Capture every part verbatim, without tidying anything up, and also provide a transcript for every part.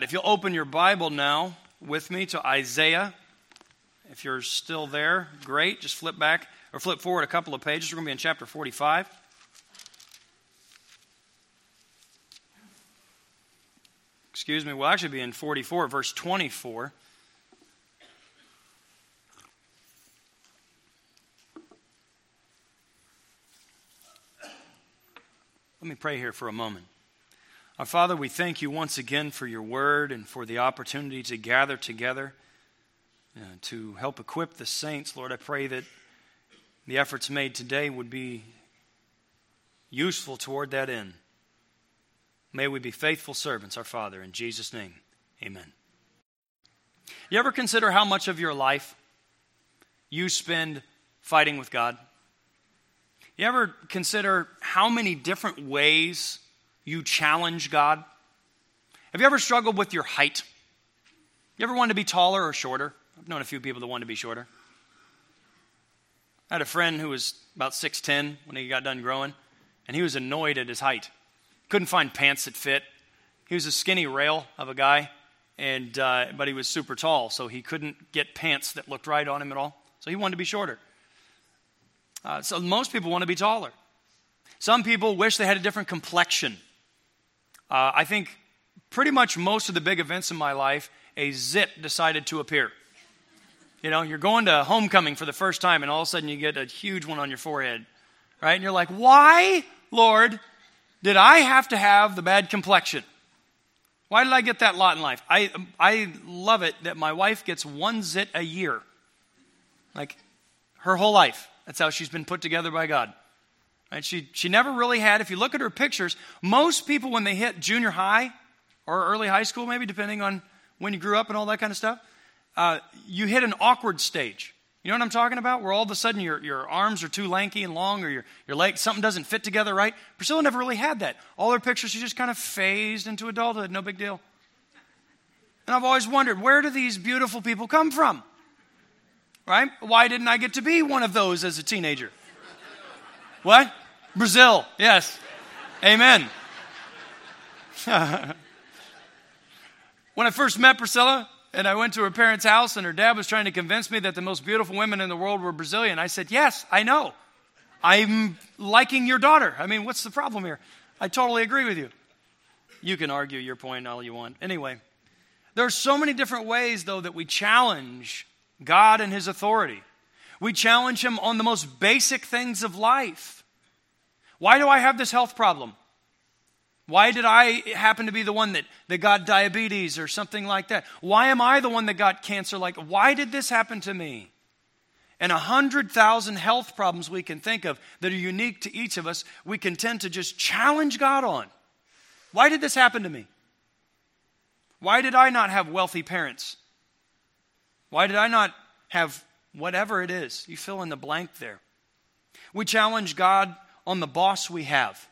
If you'll open your Bible now with me to Isaiah, if you're still there, great. Just flip back or flip forward a couple of pages. We're going to be in chapter forty-five. Excuse me, we'll actually be in forty-four, verse twenty-four. Let me pray here for a moment. Our Father, we thank you once again for your word and for the opportunity to gather together uh, to help equip the saints. Lord, I pray that the efforts made today would be useful toward that end. May we be faithful servants, our Father, in Jesus' name, amen. You ever consider how much of your life you spend fighting with God? You ever consider how many different ways you challenge God? Have you ever struggled with your height? You ever wanted to be taller or shorter? I've known a few people that wanted to be shorter. I had a friend who was about six ten when he got done growing, and he was annoyed at his height. Couldn't find pants that fit. He was a skinny rail of a guy, and uh, but he was super tall, so he couldn't get pants that looked right on him at all. So he wanted to be shorter. Uh, so most people want to be taller. Some people wish they had a different complexion. Uh, I think pretty much most of the big events in my life, a zit decided to appear. You know, you're going to homecoming for the first time, and all of a sudden you get a huge one on your forehead, right? And you're like, why, Lord, did I have to have the bad complexion? Why did I get that lot in life? I I love it that my wife gets one zit a year. Like, her whole life. That's how she's been put together by God. Right? She she never really had, if you look at her pictures, most people when they hit junior high or early high school, maybe depending on when you grew up and all that kind of stuff, uh, you hit an awkward stage. You know what I'm talking about? Where all of a sudden your, your arms are too lanky and long, or your, your legs, something doesn't fit together right. Priscilla never really had that. All her pictures, she just kind of phased into adulthood, no big deal. And I've always wondered, where do these beautiful people come from? Right? Why didn't I get to be one of those as a teenager? What? Brazil, yes. Amen. When I first met Priscilla, and I went to her parents' house, and her dad was trying to convince me that the most beautiful women in the world were Brazilian, I said, yes, I know. I'm liking your daughter. I mean, what's the problem here? I totally agree with you. You can argue your point all you want. Anyway, there are so many different ways, though, that we challenge God and His authority. We challenge Him on the most basic things of life. Why do I have this health problem? Why did I happen to be the one that, that got diabetes or something like that? Why am I the one that got cancer? Like, why did this happen to me? And a hundred thousand health problems we can think of that are unique to each of us, we can tend to just challenge God on. Why did this happen to me? Why did I not have wealthy parents? Why did I not have whatever it is? You fill in the blank there. We challenge God on the boss we have.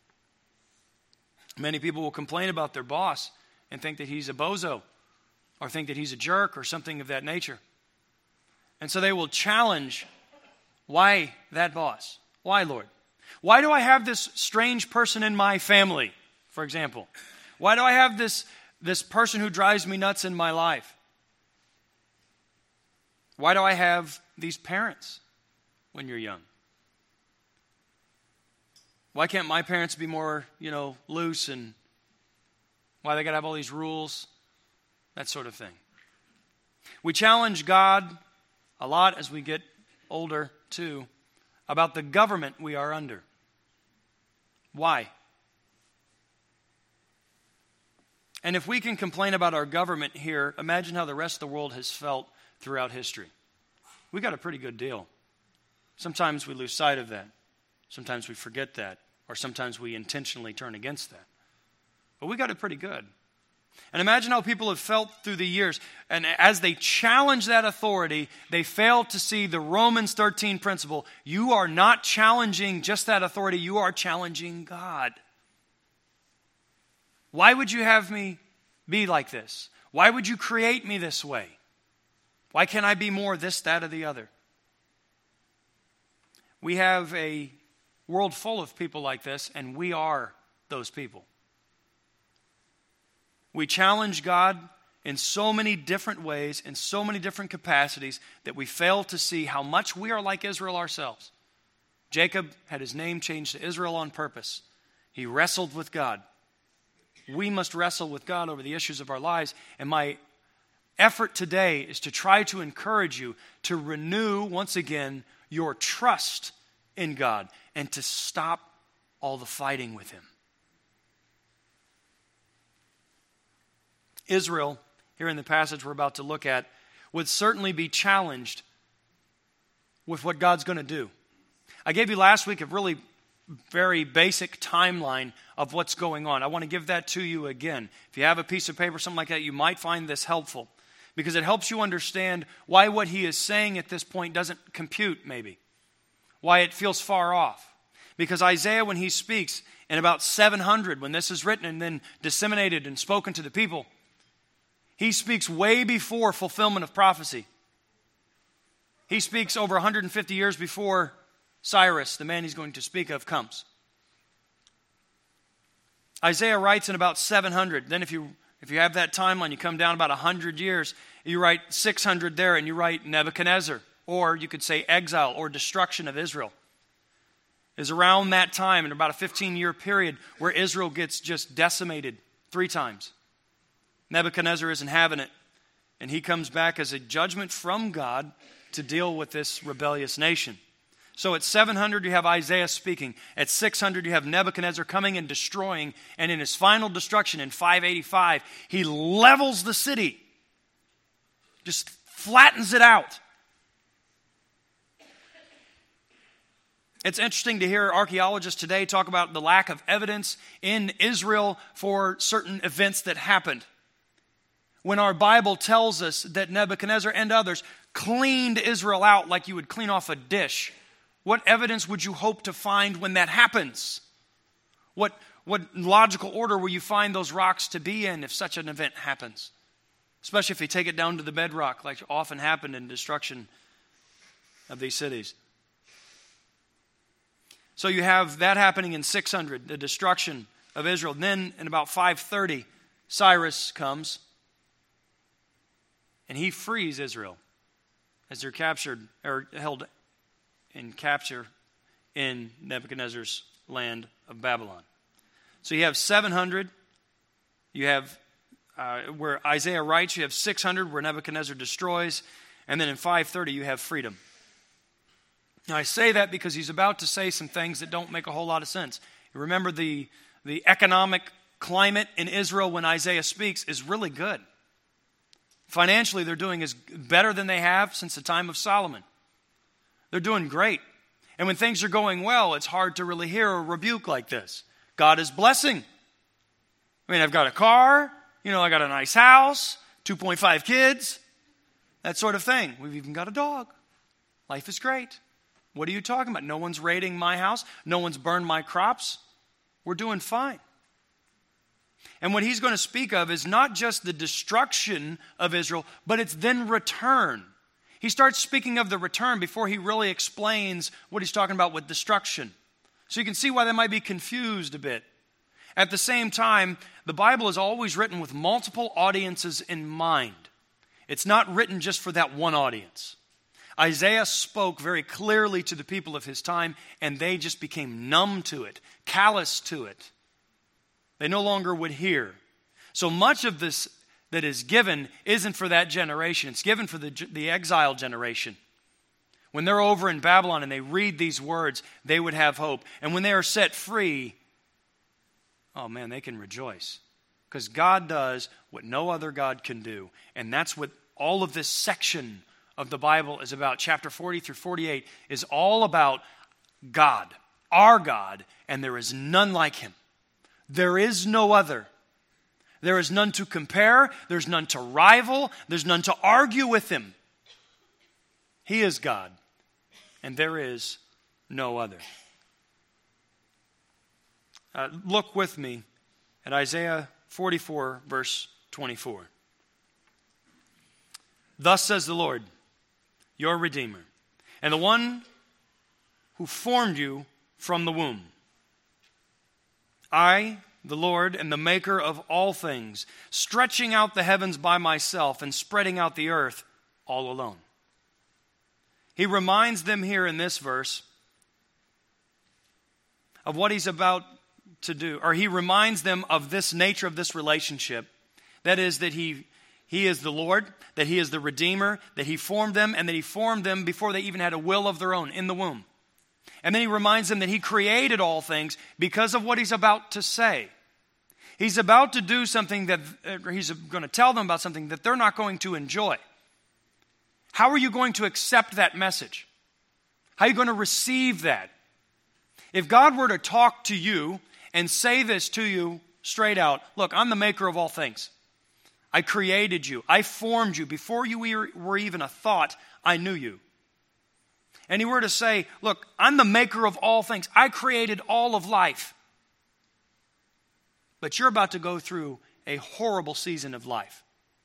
Many people will complain about their boss and think that he's a bozo or think that he's a jerk or something of that nature. And so they will challenge, why that boss? Why, Lord? Why do I have this strange person in my family, for example? Why do I have this, this person who drives me nuts in my life? Why do I have these parents when you're young? Why can't my parents be more, you know, loose, and why they got to have all these rules? That sort of thing. We challenge God a lot as we get older, too, about the government we are under. Why? And if we can complain about our government here, imagine how the rest of the world has felt throughout history. We got a pretty good deal. Sometimes we lose sight of that. Sometimes we forget that. Or sometimes we intentionally turn against that. But we got it pretty good. And imagine how people have felt through the years. And as they challenge that authority, they fail to see the Romans thirteen principle. You are not challenging just that authority. You are challenging God. Why would you have me be like this? Why would you create me this way? Why can't I be more this, that, or the other? We have a world full of people like this, and we are those people. We challenge God in so many different ways, in so many different capacities, that we fail to see how much we are like Israel ourselves. Jacob had his name changed to Israel on purpose. He wrestled with God. We must wrestle with God over the issues of our lives. And my effort today is to try to encourage you to renew, once again, your trust in God and to stop all the fighting with Him. Israel, here in the passage we're about to look at, would certainly be challenged with what God's going to do. I gave you last week a really very basic timeline of what's going on. I want to give that to you again. If you have a piece of paper, something like that, you might find this helpful because it helps you understand why what he is saying at this point doesn't compute, maybe. Why it feels far off. Because Isaiah, when he speaks in about seven hundred, when this is written and then disseminated and spoken to the people, he speaks way before fulfillment of prophecy. He speaks over one hundred fifty years before Cyrus, the man he's going to speak of, comes. Isaiah writes in about seven hundred. Then if you if you have that timeline, you come down about one hundred years, you write six hundred there, and you write Nebuchadnezzar, or you could say exile or destruction of Israel. Is around that time, in about a fifteen-year period, where Israel gets just decimated three times. Nebuchadnezzar isn't having it, and he comes back as a judgment from God to deal with this rebellious nation. So at seven hundred, you have Isaiah speaking. At six hundred, you have Nebuchadnezzar coming and destroying. And in his final destruction in five eighty-five, he levels the city. Just flattens it out. It's interesting to hear archaeologists today talk about the lack of evidence in Israel for certain events that happened. When our Bible tells us that Nebuchadnezzar and others cleaned Israel out like you would clean off a dish, what evidence would you hope to find when that happens? What, what logical order will you find those rocks to be in if such an event happens? Especially if you take it down to the bedrock, like often happened in destruction of these cities. So you have that happening in six hundred, the destruction of Israel. Then in about five thirty, Cyrus comes, and he frees Israel as they're captured or held in capture in Nebuchadnezzar's land of Babylon. So you have seven hundred, you have uh, where Isaiah writes, you have six hundred where Nebuchadnezzar destroys, and then in five thirty you have freedom. Now I say that because he's about to say some things that don't make a whole lot of sense. You remember the, the economic climate in Israel when Isaiah speaks is really good. Financially, they're doing as better than they have since the time of Solomon. They're doing great. And when things are going well, it's hard to really hear a rebuke like this. God is blessing. I mean, I've got a car, you know, I got a nice house, two point five kids, that sort of thing. We've even got a dog. Life is great. What are you talking about? No one's raiding my house. No one's burned my crops. We're doing fine. And what he's going to speak of is not just the destruction of Israel, but its then return. He starts speaking of the return before he really explains what he's talking about with destruction. So you can see why they might be confused a bit. At the same time, the Bible is always written with multiple audiences in mind. It's not written just for that one audience. Isaiah spoke very clearly to the people of his time, and they just became numb to it, callous to it. They no longer would hear. So much of this that is given isn't for that generation. It's given for the, the exile generation. When they're over in Babylon and they read these words, they would have hope. And when they are set free, oh man, they can rejoice. Because God does what no other God can do. And that's what all of this section of the Bible is about. Chapter forty through forty-eight is all about God, our God, and there is none like Him. There is no other. There is none to compare. There's none to rival. There's none to argue with Him. He is God, and there is no other. Uh, look with me at Isaiah forty-four, verse twenty-four. Thus says the Lord, your Redeemer, and the one who formed you from the womb. I the Lord and the maker of all things, stretching out the heavens by myself and spreading out the earth all alone. He reminds them here in this verse of what he's about to do, or he reminds them of this nature of this relationship. That is that he, he is the Lord, that he is the Redeemer, that he formed them, and that he formed them before they even had a will of their own in the womb. And then he reminds them that he created all things because of what he's about to say. He's about to do something that, or he's going to tell them about something that they're not going to enjoy. How are you going to accept that message? How are you going to receive that? If God were to talk to you and say this to you straight out, look, I'm the maker of all things. I created you. I formed you. Before you were even a thought, I knew you. And he were to say, look, I'm the maker of all things. I created all of life. But you're about to go through a horrible season of life.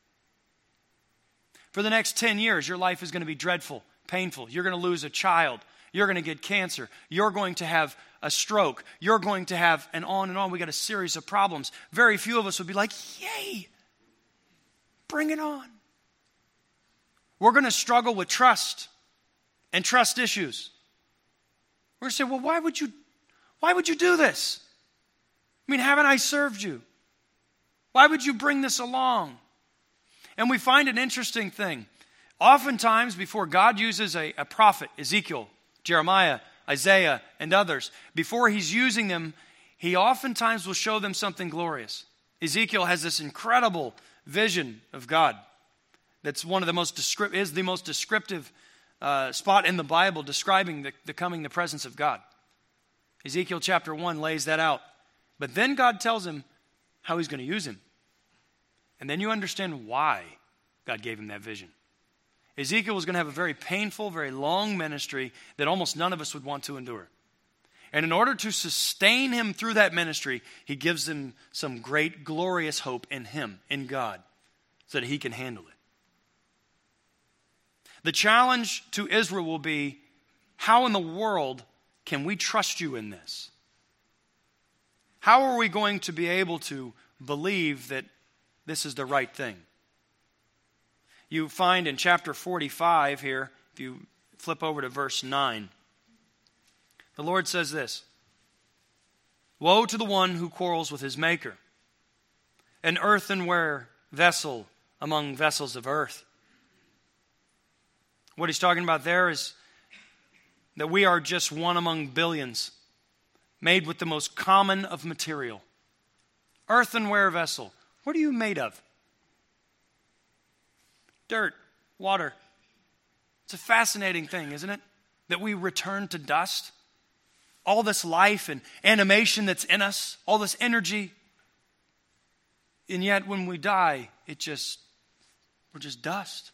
For the next ten years, your life is going to be dreadful, painful. You're going to lose a child. You're going to get cancer. You're going to have a stroke. You're going to have, and on and on. We got a series of problems. Very few of us would be like, yay, bring it on. We're going to struggle with trust and trust issues. We're going to say, well, why would you, why would you do this? I mean, haven't I served you? Why would you bring this along? And we find an interesting thing. Oftentimes, before God uses a, a prophet, Ezekiel, Jeremiah, Isaiah, and others, before he's using them, he oftentimes will show them something glorious. Ezekiel has this incredible vision of God that's one of the most descriptive, is the most descriptive uh, spot in the Bible describing the, the coming, the presence of God. Ezekiel chapter one lays that out. But then God tells him how he's going to use him. And then you understand why God gave him that vision. Ezekiel was going to have a very painful, very long ministry that almost none of us would want to endure. And in order to sustain him through that ministry, he gives him some great, glorious hope in him, in God, so that he can handle it. The challenge to Israel will be, how in the world can we trust you in this? How are we going to be able to believe that this is the right thing? You find in chapter forty-five here, if you flip over to verse nine, the Lord says this: "Woe to the one who quarrels with his maker, an earthenware vessel among vessels of earth." What he's talking about there is that we are just one among billions, made with the most common of material. Earthenware vessel. What are you made of? Dirt, water. It's a fascinating thing, isn't it? That we return to dust. All this life and animation that's in us, all this energy. And yet when we die, it just, we're just dust.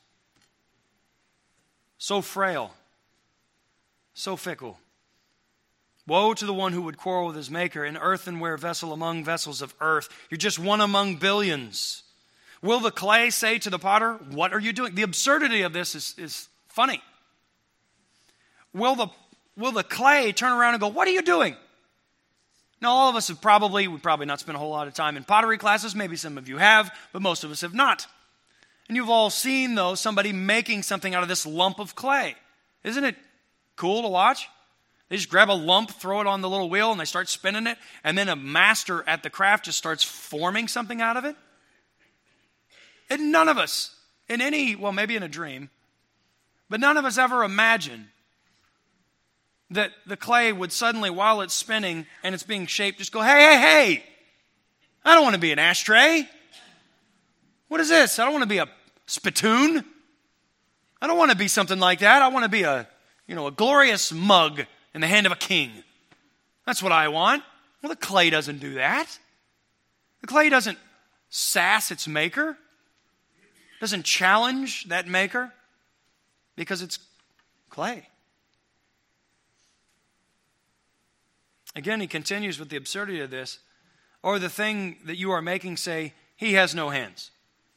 So frail, so fickle. Woe to the one who would quarrel with his maker, an earthenware vessel among vessels of earth. You're just one among billions. Will the clay say to the potter, what are you doing? The absurdity of this is, is funny. Will the, will the clay turn around and go, what are you doing? Now, all of us have probably, we've probably not spent a whole lot of time in pottery classes. Maybe some of you have, but most of us have not. And you've all seen, though, somebody making something out of this lump of clay. Isn't it cool to watch? They just grab a lump, throw it on the little wheel, and they start spinning it. And then a master at the craft just starts forming something out of it. And none of us, in any, well, maybe in a dream, but none of us ever imagined that the clay would suddenly, while it's spinning and it's being shaped, just go, hey, hey, hey, I don't want to be an ashtray. What is this? I don't want to be a spittoon. I don't want to be something like that. I want to be a, you know, a glorious mug in the hand of a king. That's what I want. Well, the clay doesn't do that. The clay doesn't sass its maker. Doesn't challenge that maker because it's clay. Again, he continues with the absurdity of this. Or the thing that you are making say, he has no hands.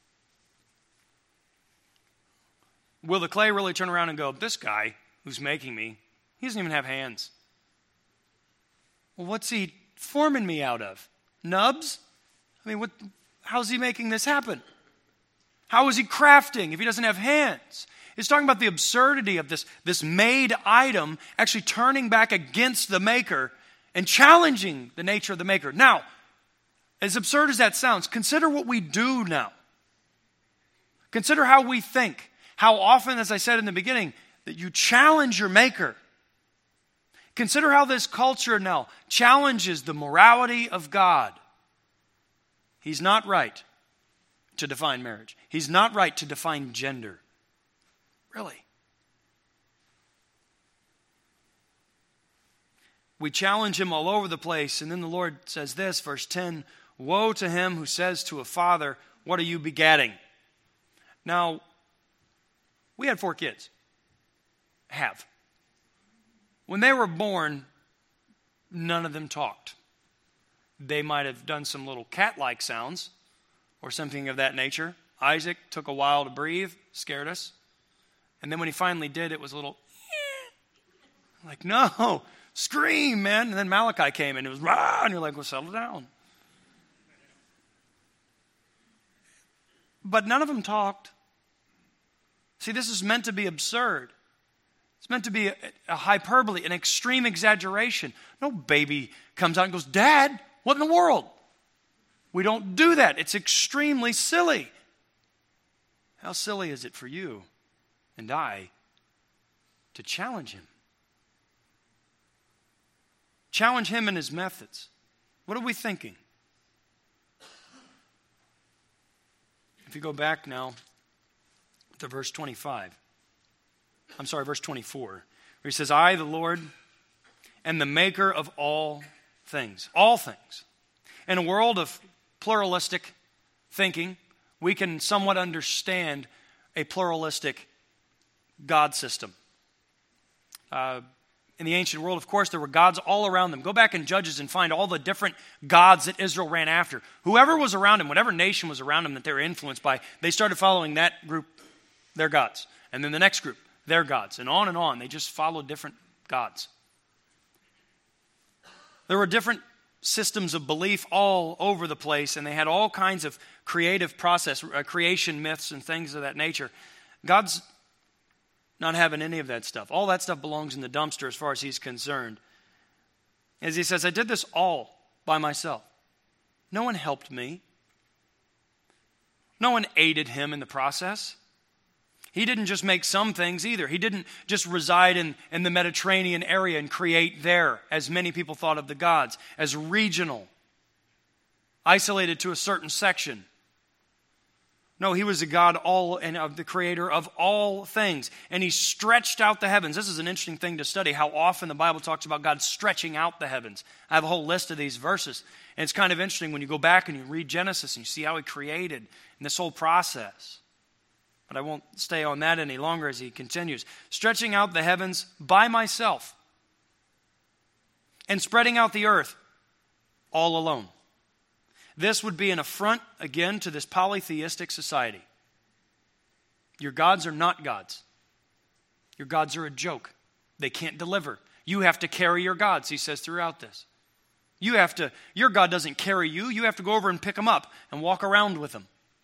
Will the clay really turn around and go, this guy who's making me, he doesn't even have hands. Well, what's he forming me out of? nubs? I mean, what? How's he making this happen? How is he crafting if he doesn't have hands? He's talking about the absurdity of this, this made item actually turning back against the maker and challenging the nature of the maker. Now, as absurd as that sounds, consider what we do now. Consider how we think. How often, as I said in the beginning, that you challenge your maker. Consider how this culture now challenges the morality of God. He's not right to define marriage. He's not right to define gender. Really. We challenge him all over the place, and then the Lord says this, verse ten, woe to him who says to a father, what are you begatting? Now, we had four kids. Have. When they were born, none of them talked. They might have done some little cat-like sounds or something of that nature. Isaac took a while to breathe, scared us. And then when he finally did, it was a little, eh. Like, no, scream, man. And then Malachi came and it was, rah, and you're like, well, settle down. But none of them talked. See, this is meant to be absurd. It's meant to be a, a hyperbole, an extreme exaggeration. No baby comes out and goes, Dad, what in the world? We don't do that. It's extremely silly. How silly is it for you and I to challenge him? Challenge him in his methods. What are we thinking? If you go back now to verse twenty-five. I'm sorry, verse twenty-four. Where he says, I, the Lord, am the maker of all things. All things. In a world of pluralistic thinking, we can somewhat understand a pluralistic God system. Uh, in the ancient world, of course, there were gods all around them. Go back in Judges and find all the different gods that Israel ran after. Whoever was around them, whatever nation was around them that they were influenced by, they started following that group, their gods. And then the next group, their gods. And on and on. They just followed different gods. There were different systems of belief all over the place, and they had all kinds of creative process, uh, creation myths and things of that nature. God's not having any of that stuff. All that stuff belongs in the dumpster as far as he's concerned. As he says, I did this all by myself. No one helped me. No one aided him in the process. He didn't just make some things either. He didn't just reside in, in the Mediterranean area and create there, as many people thought of the gods, as regional, isolated to a certain section. No, he was a God all and of the creator of all things. And he stretched out the heavens. This is an interesting thing to study, how often the Bible talks about God stretching out the heavens. I have a whole list of these verses. And it's kind of interesting when you go back and you read Genesis and you see how he created and this whole process. But I won't stay on that any longer as he continues. Stretching out the heavens by myself and spreading out the earth all alone. This would be an affront, again, to this polytheistic society. Your gods are not gods. Your gods are a joke. They can't deliver. You have to carry your gods, he says throughout this. You have to, your God doesn't carry you. You have to go over and pick them up and walk around with them.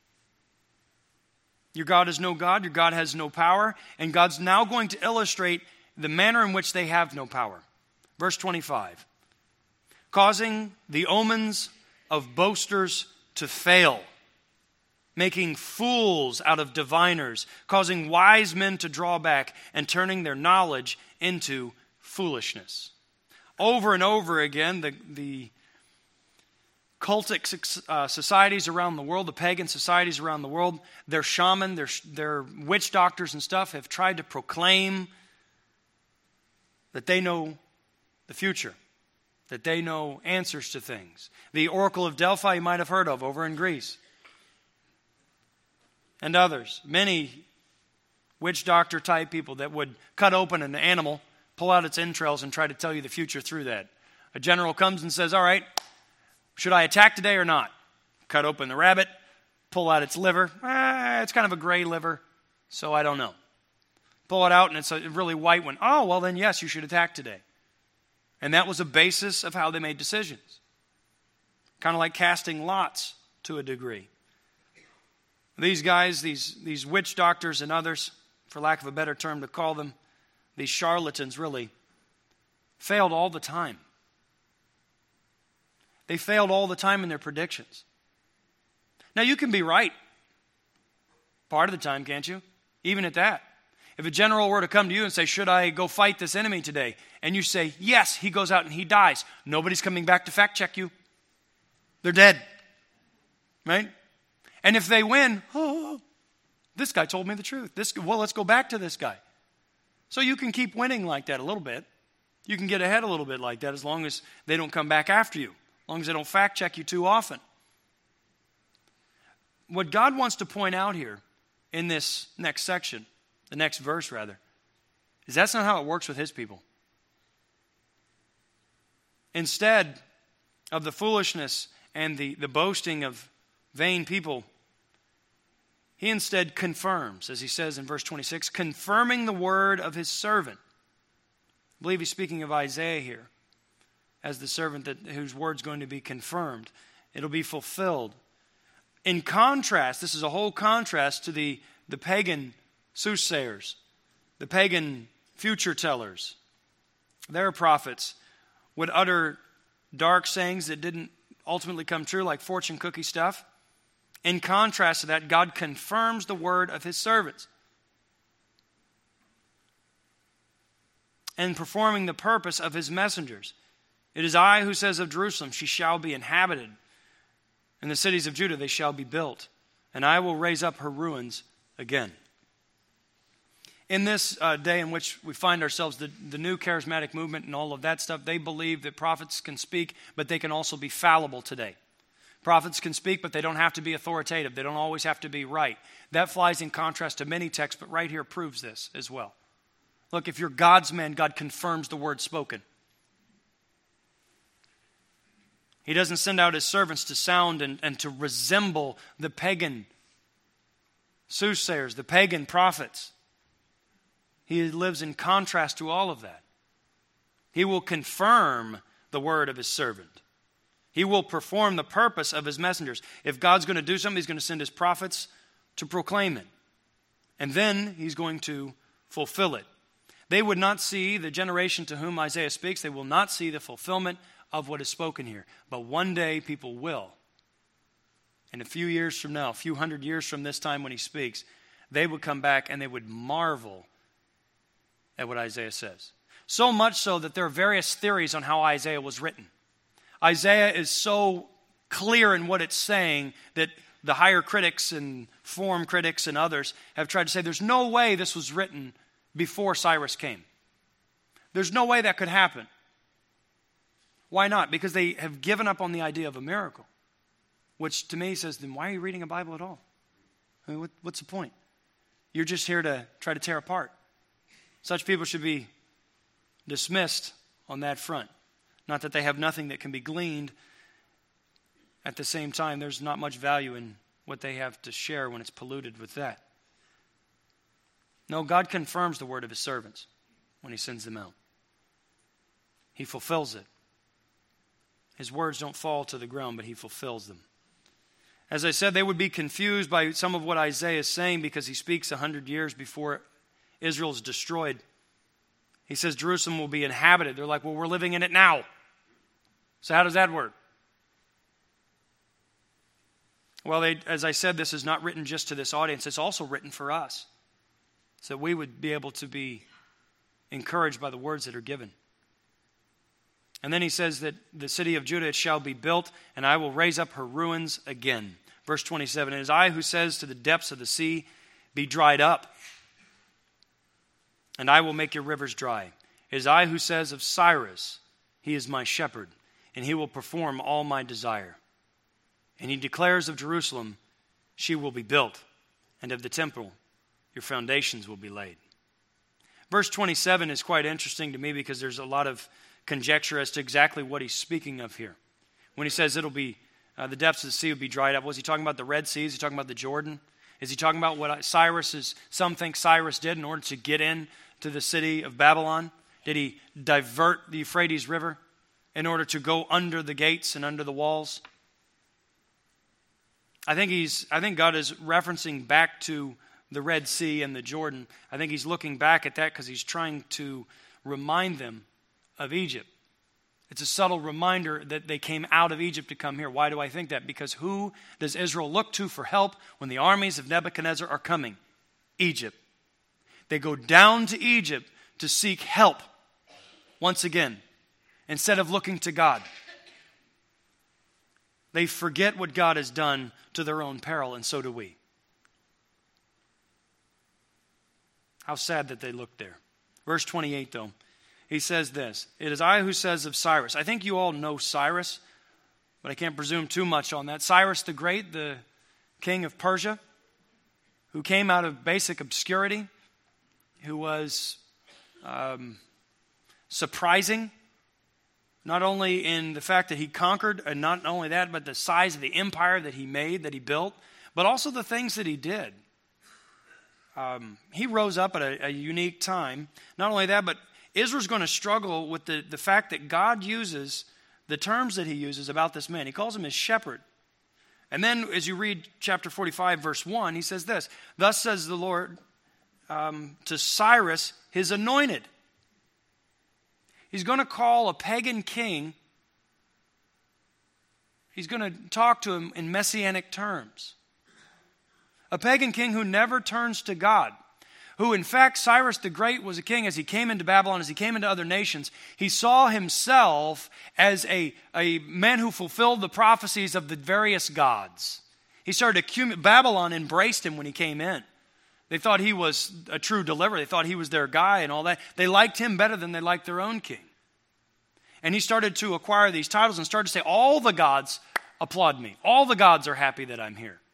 Your God is no God. Your God has no power. And God's now going to illustrate the manner in which they have no power. Verse twenty-five. Causing the omens of boasters to fail, making fools out of diviners, causing wise men to draw back, and turning their knowledge into foolishness. Over and over again, the, the cultic uh, societies around the world, the pagan societies around the world, their shaman, their, their witch doctors and stuff have tried to proclaim that they know the future, that they know answers to things. The Oracle of Delphi you might have heard of over in Greece. And others, many witch doctor type people that would cut open an animal, pull out its entrails and try to tell you the future through that. A general comes and says, all right, should I attack today or not? Cut open the rabbit, pull out its liver. Eh, it's kind of a gray liver, so I don't know. Pull it out and it's a really white one. Oh, well then yes, you should attack today. And that was a basis of how they made decisions. kind of like casting lots to a degree. These guys, these, these witch doctors and others, for lack of a better term to call them, these charlatans really, failed all the time. They failed all the time in their predictions. Now, you can be right part of the time, can't you? Even at that. If a general were to come to you and say, should I go fight this enemy today? And you say, yes, he goes out and he dies. Nobody's coming back to fact check you. They're dead. Right? And if they win, oh, this guy told me the truth. This, well, let's go back to this guy. So you can keep winning like that a little bit. You can get ahead a little bit like that as long as they don't come back after you. As long as they don't fact check you too often. What God wants to point out here in this next section, the next verse rather, is that's not how it works with his people. Instead of the foolishness and the, the boasting of vain people, he instead confirms, as he says in verse twenty-six, confirming the word of his servant. I believe he's speaking of Isaiah here as the servant that whose word's going to be confirmed. It'll be fulfilled. In contrast, this is a whole contrast to the, the pagan soothsayers, the pagan future tellers. Their prophets would utter dark sayings that didn't ultimately come true, like fortune cookie stuff. In contrast to that, God confirms the word of his servants. And performing the purpose of his messengers. It is I who says of Jerusalem, she shall be inhabited. And the cities of Judah, they shall be built. And I will raise up her ruins again. In this uh, day in which we find ourselves, the, the new charismatic movement and all of that stuff, they believe that prophets can speak, but they can also be fallible today. Prophets can speak, but they don't have to be authoritative. They don't always have to be right. That flies in contrast to many texts, but right here proves this as well. Look, if you're God's man, God confirms the word spoken. He doesn't send out his servants to sound and, and to resemble the pagan soothsayers, the pagan prophets. He lives in contrast to all of that. He will confirm the word of his servant. He will perform the purpose of his messengers. If God's going to do something, he's going to send his prophets to proclaim it. And then he's going to fulfill it. They would not see, the generation to whom Isaiah speaks, they will not see the fulfillment of what is spoken here. But one day people will. And a few years from now, a few hundred years from this time when he speaks, they would come back and they would marvel at what Isaiah says. So much so that there are various theories on how Isaiah was written. Isaiah is so clear in what it's saying that the higher critics and form critics and others have tried to say there's no way this was written before Cyrus came. There's no way that could happen. Why not? Because they have given up on the idea of a miracle. Which to me says, then why are you reading a Bible at all? I mean, what, what's the point? You're just here to try to tear apart. Such people should be dismissed on that front. Not that they have nothing that can be gleaned. At the same time, there's not much value in what they have to share when it's polluted with that. No, God confirms the word of his servants when he sends them out. He fulfills it. His words don't fall to the ground, but he fulfills them. As I said, they would be confused by some of what Isaiah is saying because he speaks a hundred years before Israel is destroyed. He says Jerusalem will be inhabited. They're like, well, we're living in it now. So how does that work? Well, they, as I said, this is not written just to this audience. It's also written for us. So we would be able to be encouraged by the words that are given. And then he says that the city of Judah shall be built, and I will raise up her ruins again. Verse twenty-seven, it is I who says to the depths of the sea, be dried up, and I will make your rivers dry. It is I who says of Cyrus, he is my shepherd, and he will perform all my desire. And he declares of Jerusalem, she will be built, and of the temple, your foundations will be laid. Verse twenty-seven is quite interesting to me because there's a lot of conjecture as to exactly what he's speaking of here. When he says it'll be, uh, the depths of the sea will be dried up, was he talking about the Red Sea? Is he talking about the Jordan? Is he talking about what Cyrus is, some think Cyrus did in order to get in to the city of Babylon? Did he divert the Euphrates River in order to go under the gates and under the walls? I think he's. I think God is referencing back to the Red Sea and the Jordan. I think he's looking back at that because he's trying to remind them of Egypt. It's a subtle reminder that they came out of Egypt to come here. Why do I think that? Because who does Israel look to for help when the armies of Nebuchadnezzar are coming? Egypt. They go down to Egypt to seek help once again, instead of looking to God. They forget what God has done to their own peril, and so do we. How sad that they looked there. Verse twenty-eight, though, he says this, "It is I who says of Cyrus." I think you all know Cyrus, but I can't presume too much on that. Cyrus the Great, the king of Persia, who came out of basic obscurity, who was um, surprising, not only in the fact that he conquered, and not only that, but the size of the empire that he made, that he built, but also the things that he did. Um, he rose up at a, a unique time. Not only that, but Israel's going to struggle with the, the fact that God uses the terms that he uses about this man. He calls him his shepherd. And then as you read chapter forty-five, verse one, he says this, "Thus says the Lord um, to Cyrus, his anointed." He's going to call a pagan king, he's going to talk to him in messianic terms. A pagan king who never turns to God. Who, in fact, Cyrus the Great was a king as he came into Babylon, as he came into other nations. He saw himself as a, a man who fulfilled the prophecies of the various gods. He started to accumulate. Babylon embraced him when he came in. They thought he was a true deliverer. They thought he was their guy and all that. They liked him better than they liked their own king. And he started to acquire these titles and started to say, all the gods applaud me. All the gods are happy that I'm here.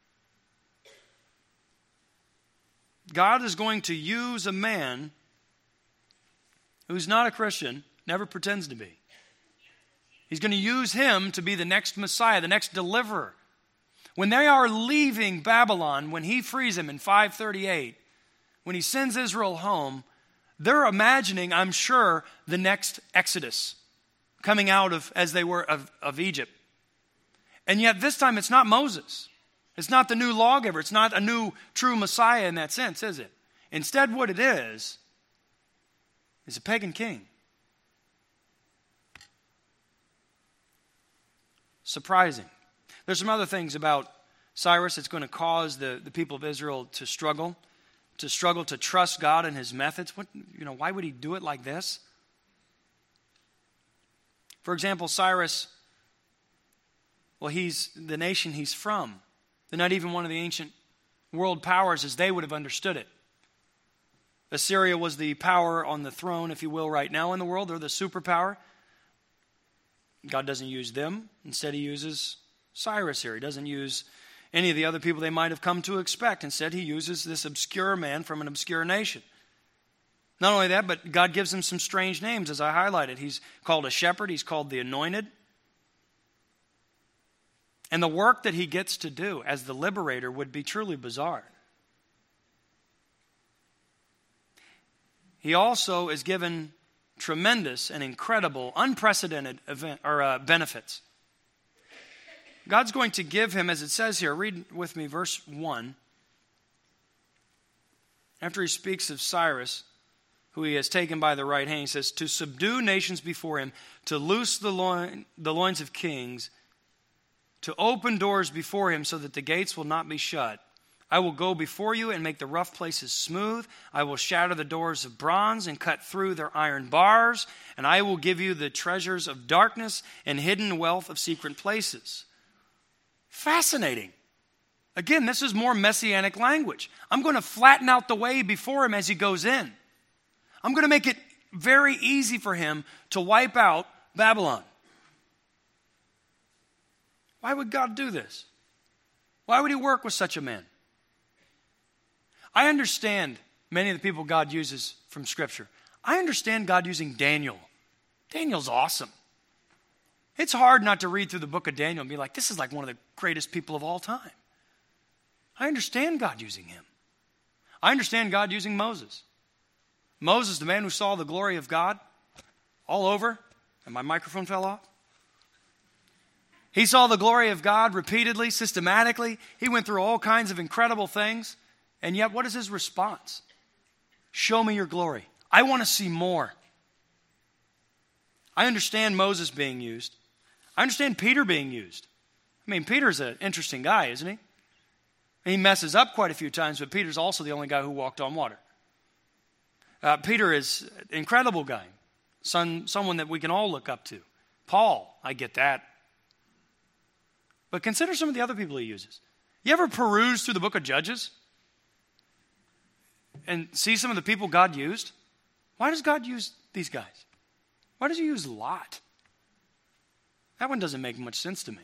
God is going to use a man who's not a Christian, never pretends to be. He's going to use him to be the next Messiah, the next deliverer. When they are leaving Babylon, when he frees them in five thirty-eight, when he sends Israel home, they're imagining, I'm sure, the next Exodus coming out of, as they were, of, of Egypt. And yet this time it's not Moses. It's not the new lawgiver. It's not a new true Messiah in that sense, is it? Instead, what it is, is a pagan king. Surprising. There's some other things about Cyrus that's going to cause the, the people of Israel to struggle, to struggle to trust God and his methods. What, you know, why would he do it like this? For example, Cyrus, well, he's the nation he's from. They're not even one of the ancient world powers as they would have understood it. Assyria was the power on the throne, if you will, right now in the world. They're the superpower. God doesn't use them. Instead, he uses Cyrus here. He doesn't use any of the other people they might have come to expect. Instead, he uses this obscure man from an obscure nation. Not only that, but God gives him some strange names, as I highlighted. He's called a shepherd. He's called the anointed. And the work that he gets to do as the liberator would be truly bizarre. He also is given tremendous and incredible, unprecedented event, or uh, benefits. God's going to give him, as it says here, read with me verse one. After he speaks of Cyrus, who he has taken by the right hand, he says, to subdue nations before him, to loose the, loin, the loins of kings, to open doors before him so that the gates will not be shut. I will go before you and make the rough places smooth. I will shatter the doors of bronze and cut through their iron bars. And I will give you the treasures of darkness and hidden wealth of secret places. Fascinating. Again, this is more messianic language. I'm going to flatten out the way before him as he goes in. I'm going to make it very easy for him to wipe out Babylon. Why would God do this? Why would he work with such a man? I understand many of the people God uses from Scripture. I understand God using Daniel. Daniel's awesome. It's hard not to read through the book of Daniel and be like, this is like one of the greatest people of all time. I understand God using him. I understand God using Moses. Moses, the man who saw the glory of God all over, and my microphone fell off. He saw the glory of God repeatedly, systematically. He went through all kinds of incredible things. And yet, what is his response? Show me your glory. I want to see more. I understand Moses being used. I understand Peter being used. I mean, Peter's an interesting guy, isn't he? He messes up quite a few times, but Peter's also the only guy who walked on water. Uh, Peter is an incredible guy, some, someone that we can all look up to. Paul, I get that. But consider some of the other people he uses. You ever peruse through the book of Judges and see some of the people God used? Why does God use these guys? Why does he use Lot? That one doesn't make much sense to me.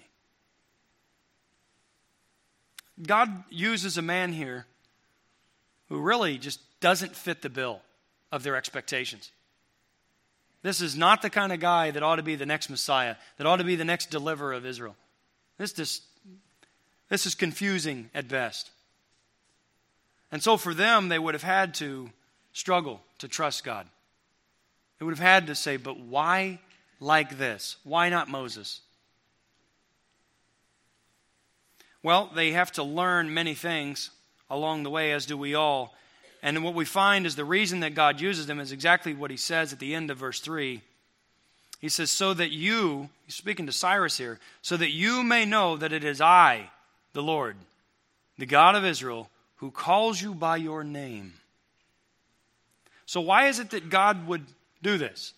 God uses a man here who really just doesn't fit the bill of their expectations. This is not the kind of guy that ought to be the next Messiah, that ought to be the next deliverer of Israel. This, this, this is confusing at best. And so for them, they would have had to struggle to trust God. They would have had to say, but why like this? Why not Moses? Well, they have to learn many things along the way, as do we all. And what we find is the reason that God uses them is exactly what he says at the end of verse three. He says, so that you, he's speaking to Cyrus here, so that you may know that it is I, the Lord, the God of Israel, who calls you by your name. So why is it that God would do this?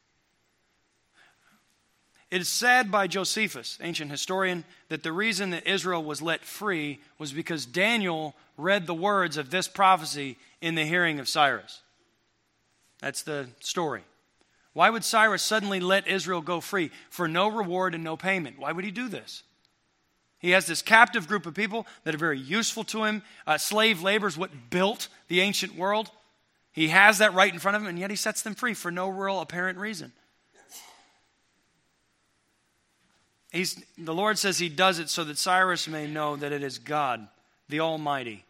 It is said by Josephus, ancient historian, that the reason that Israel was let free was because Daniel read the words of this prophecy in the hearing of Cyrus. That's the story. Why would Cyrus suddenly let Israel go free for no reward and no payment? Why would he do this? He has this captive group of people that are very useful to him. Uh, slave labor is what built the ancient world. He has that right in front of him, and yet he sets them free for no real apparent reason. He's, the Lord says he does it so that Cyrus may know that it is God, the Almighty,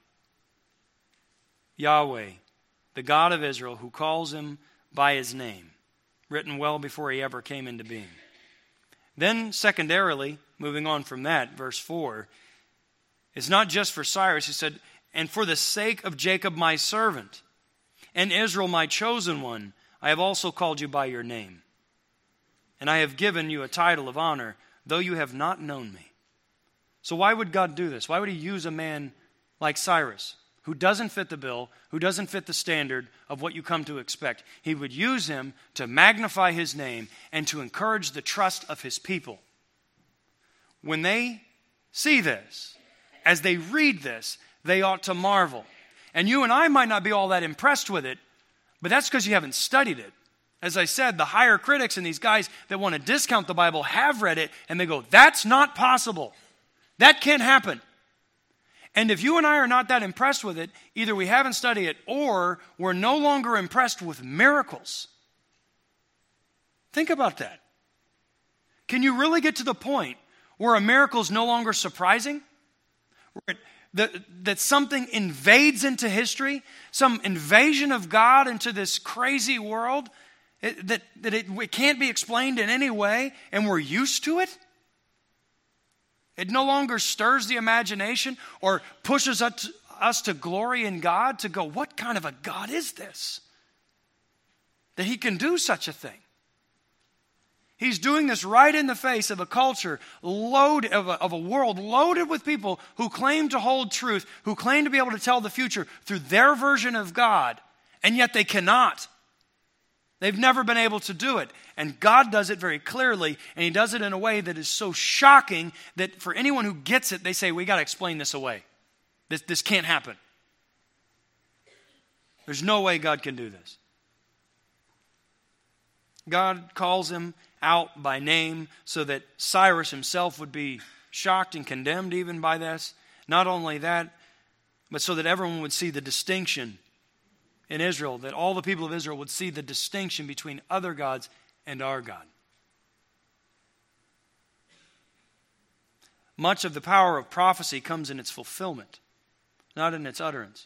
Yahweh, the God of Israel, who calls him by his name, written well before he ever came into being. Then, secondarily, moving on from that, verse four, it's not just for Cyrus. He said, and for the sake of Jacob my servant, and Israel my chosen one, I have also called you by your name. And I have given you a title of honor, though you have not known me. So why would God do this? Why would he use a man like Cyrus, who doesn't fit the bill, who doesn't fit the standard of what you come to expect? He would use him to magnify his name and to encourage the trust of his people. When they see this, as they read this, they ought to marvel. And you and I might not be all that impressed with it, but that's because you haven't studied it. As I said, the higher critics and these guys that want to discount the Bible have read it, and they go, that's not possible. That can't happen. And if you and I are not that impressed with it, either we haven't studied it or we're no longer impressed with miracles. Think about that. Can you really get to the point where a miracle is no longer surprising? Where it, that, that something invades into history, some invasion of God into this crazy world, it, that, that it, it can't be explained in any way, and we're used to it? It no longer stirs the imagination or pushes us to, us to glory in God, to go, what kind of a God is this? That he can do such a thing. He's doing this right in the face of a culture, loaded, of a, of a world loaded with people who claim to hold truth, who claim to be able to tell the future through their version of God, and yet they cannot. They've never been able to do it. And God does it very clearly, and he does it in a way that is so shocking that for anyone who gets it, they say, we got to explain this away. This, this can't happen. There's no way God can do this. God calls him out by name so that Cyrus himself would be shocked and condemned even by this. Not only that, but so that everyone would see the distinction in Israel, that all the people of Israel would see the distinction between other gods and our God. Much of the power of prophecy comes in its fulfillment, not in its utterance.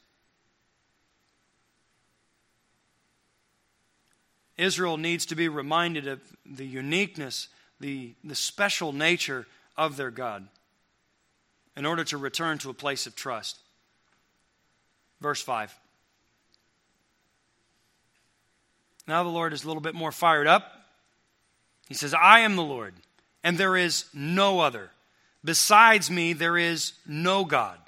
Israel needs to be reminded of the uniqueness, the, the special nature of their God in order to return to a place of trust. Verse five. Now the Lord is a little bit more fired up. He says, I am the Lord, and there is no other. Besides me, there is no God.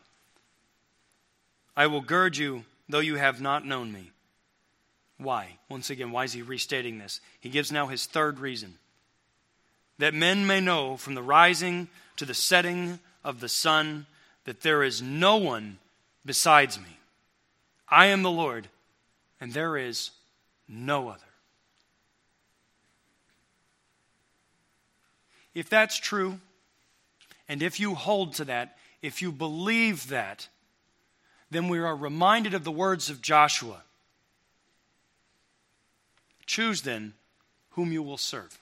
I will gird you, though you have not known me. Why? Once again, why is he restating this? He gives now his third reason. That men may know from the rising to the setting of the sun that there is no one besides me. I am the Lord, and there is no other. If that's true, and if you hold to that, if you believe that, then we are reminded of the words of Joshua. Choose then whom you will serve.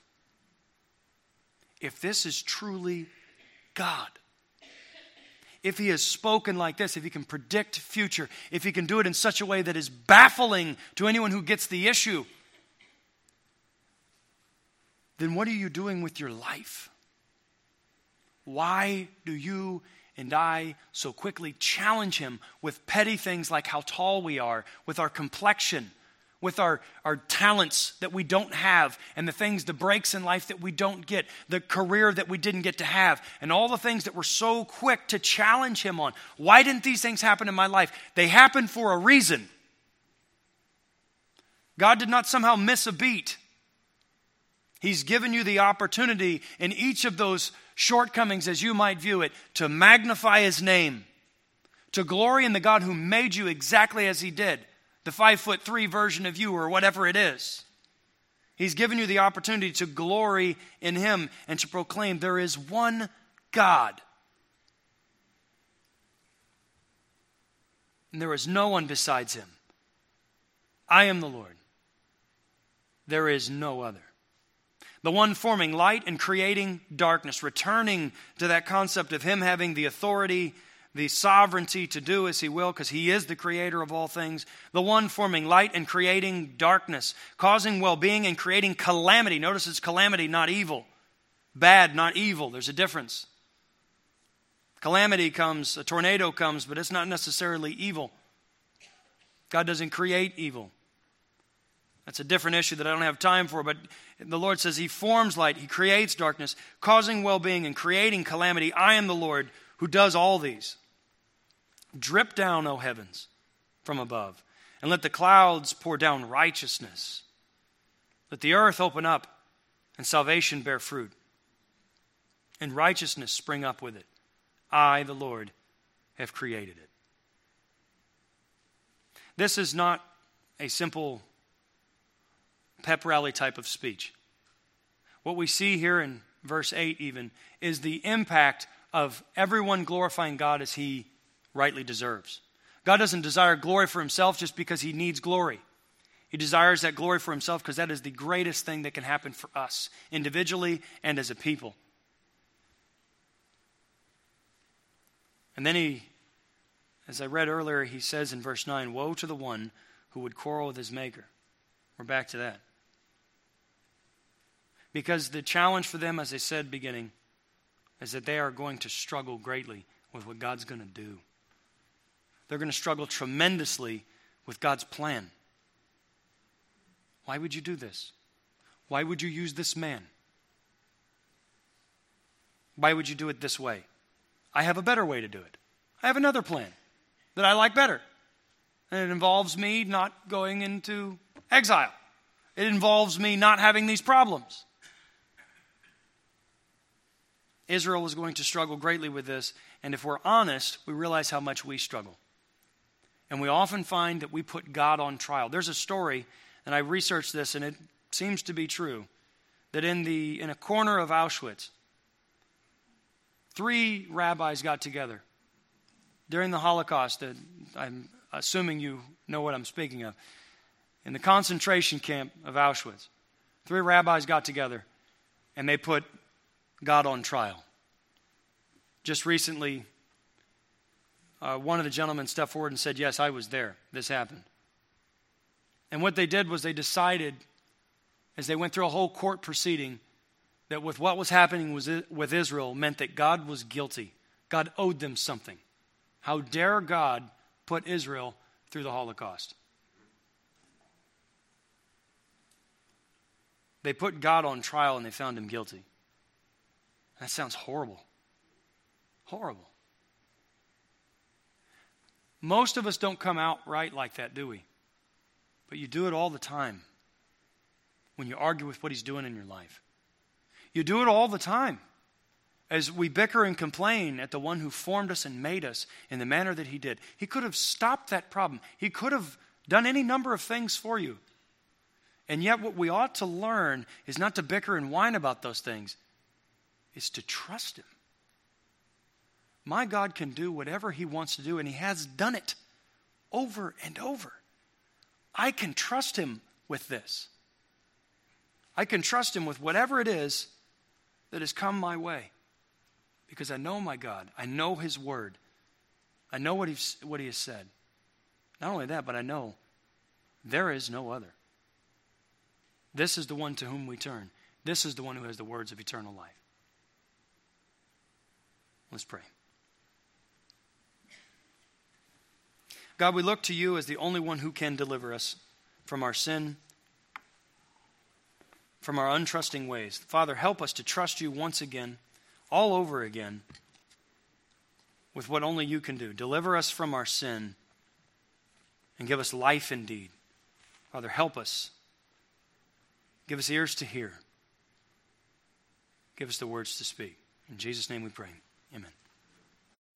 If this is truly God, if he has spoken like this, if he can predict future, if he can do it in such a way that is baffling to anyone who gets the issue, then what are you doing with your life? Why do you and I so quickly challenge him with petty things like how tall we are, with our complexion, with our, our talents that we don't have, and the things, the breaks in life that we don't get, the career that we didn't get to have, and all the things that we're so quick to challenge him on? Why didn't these things happen in my life? They happened for a reason. God did not somehow miss a beat. He's given you the opportunity in each of those shortcomings, as you might view it, to magnify his name, to glory in the God who made you exactly as he did, the five foot three version of you or whatever it is. He's given you the opportunity to glory in him and to proclaim there is one God. And there is no one besides him. I am the Lord. There is no other. The one forming light and creating darkness, returning to that concept of him having the authority, the sovereignty to do as he will, because he is the creator of all things. The one forming light and creating darkness, causing well-being and creating calamity. Notice it's calamity, not evil. Bad, not evil. There's a difference. Calamity comes, a tornado comes, but it's not necessarily evil. God doesn't create evil. That's a different issue that I don't have time for, but the Lord says he forms light, he creates darkness, causing well-being and creating calamity. I am the Lord who does all these. Drip down, O heavens, from above, and let the clouds pour down righteousness. Let the earth open up and salvation bear fruit, and righteousness spring up with it. I, the Lord, have created it. This is not a simple pep rally type of speech. What we see here in verse eight even is the impact of everyone glorifying God as he rightly deserves. God doesn't desire glory for himself just because he needs glory. He desires that glory for himself because that is the greatest thing that can happen for us individually and as a people. And then he, as I read earlier, he says in verse nine, woe to the one who would quarrel with his maker. We're back to that. Because the challenge for them, as I said beginning, is that they are going to struggle greatly with what God's going to do. They're going to struggle tremendously with God's plan. Why would you do this? Why would you use this man? Why would you do it this way? I have a better way to do it. I have another plan that I like better. And it involves me not going into exile. It involves me not having these problems. Israel was going to struggle greatly with this, and if we're honest, we realize how much we struggle. And we often find that we put God on trial. There's a story, and I researched this, and it seems to be true, that in the in a corner of Auschwitz, three rabbis got together during the Holocaust. That I'm assuming you know what I'm speaking of. In the concentration camp of Auschwitz, three rabbis got together, and they put God on trial. Just recently, uh, one of the gentlemen stepped forward and said, yes, I was there. This happened. And what they did was they decided, as they went through a whole court proceeding, that with what was happening with Israel meant that God was guilty. God owed them something. How dare God put Israel through the Holocaust? They put God on trial and they found him guilty. That sounds horrible. Horrible. Most of us don't come out right like that, do we? But you do it all the time when you argue with what he's doing in your life. You do it all the time as we bicker and complain at the one who formed us and made us in the manner that he did. He could have stopped that problem. He could have done any number of things for you. And yet what we ought to learn is not to bicker and whine about those things. It's to trust him. My God can do whatever he wants to do, and he has done it over and over. I can trust him with this. I can trust him with whatever it is that has come my way, because I know my God. I know his word. I know what he's, what he has said. Not only that, but I know there is no other. This is the one to whom we turn. This is the one who has the words of eternal life. Let's pray. God, we look to you as the only one who can deliver us from our sin, from our untrusting ways. Father, help us to trust you once again, all over again, with what only you can do. Deliver us from our sin and give us life indeed. Father, help us. Give us ears to hear. Give us the words to speak. In Jesus' name we pray. Amen.